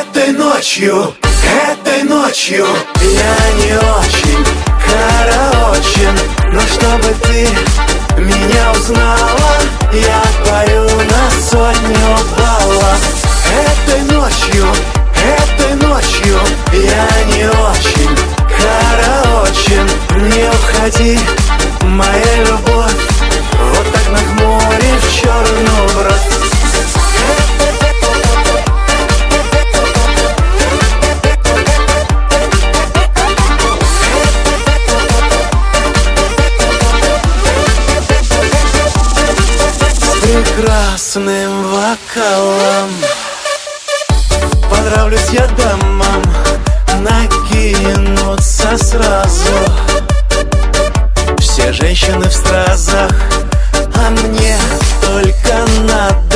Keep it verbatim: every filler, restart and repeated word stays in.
Этой ночью, этой ночью я не очень караочен, но чтобы ты меня узнала, я пою на сотню баллов. Этой ночью, этой ночью я не очень караочен. Не уходи, моя любовь, вот так нахмурив черную бровь. Прекрасным вокалом понравлюсь я дамам, накинутся сразу все женщины в стразах, а мне только надо